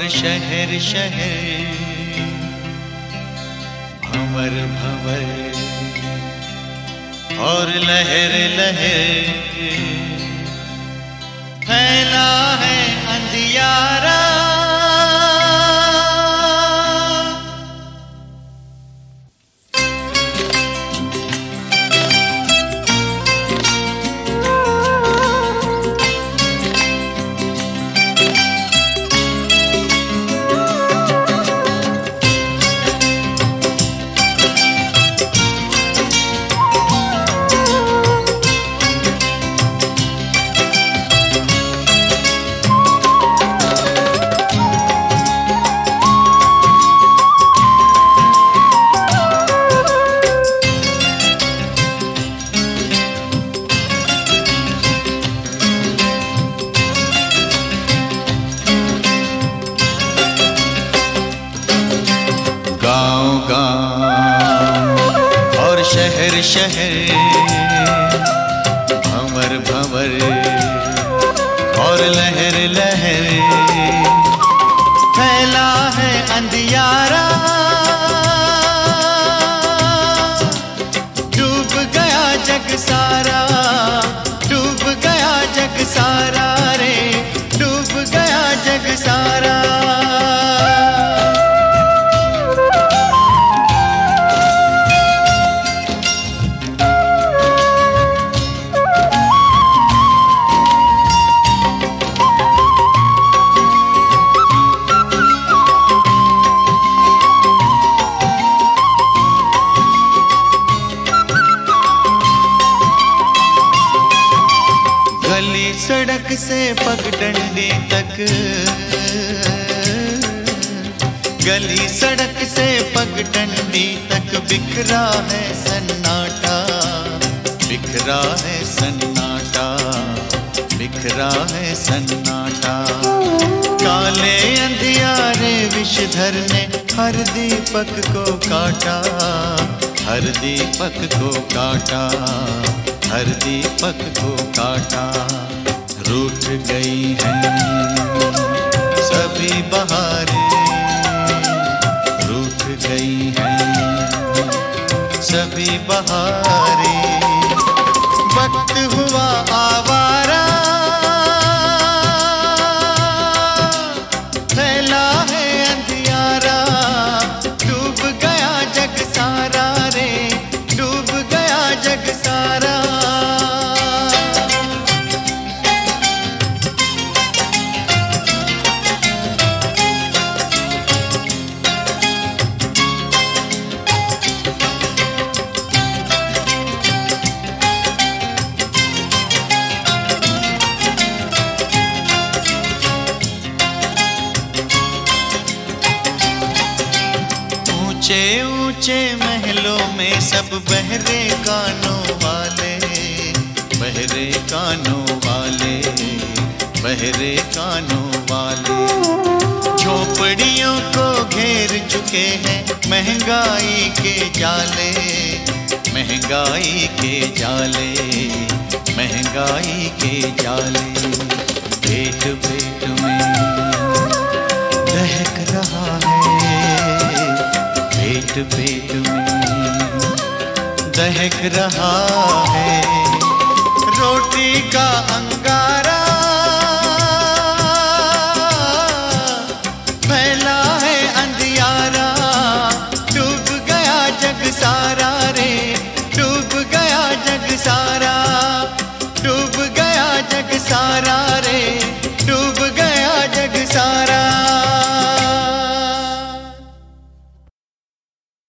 और शहर शहर भंवर भंवर और लहर लहर फैला है अंधियारा। गाँव गाँव और शहर शहर भंवर भंवर और लहर लहर फैला है अंधियारा। डूब गया जग सारा, डूब गया जग सारा रे, डूब गया जग सारा। गली सड़क से पगडंडी तक, गली सड़क से पगडंडी तक बिखरा है सन्नाटा, बिखरा है सन्नाटा, बिखरा है सन्नाटा। काले अंधियारे विषधर ने हर दीपक को काटा, हर दीपक को काटा, हर दीपक को काटा। रूठ गई हैं सभी बहारें, रूठ गई हैं सभी बहारें। वक्त हुआ आवारा, फैला है अंधियारा। डूब गया जग सारा रे, डूब गया जग सारा। ऊंचे ऊंचे महलों में सब बहरे कानों वाले, बहरे कानों वाले, बहरे कानों वाले। झोपड़ियों को घेर चुके हैं महंगाई के जाले, महंगाई के जाले, महंगाई के जाले। पेट पेट में दहक रहा है, पेट पेट में दहक रहा है। रोटी का अंगारा फैला है अंधियारा। डूब गया जग सारा रे, डूब गया जग सारा, डूब गया जग सारा रे।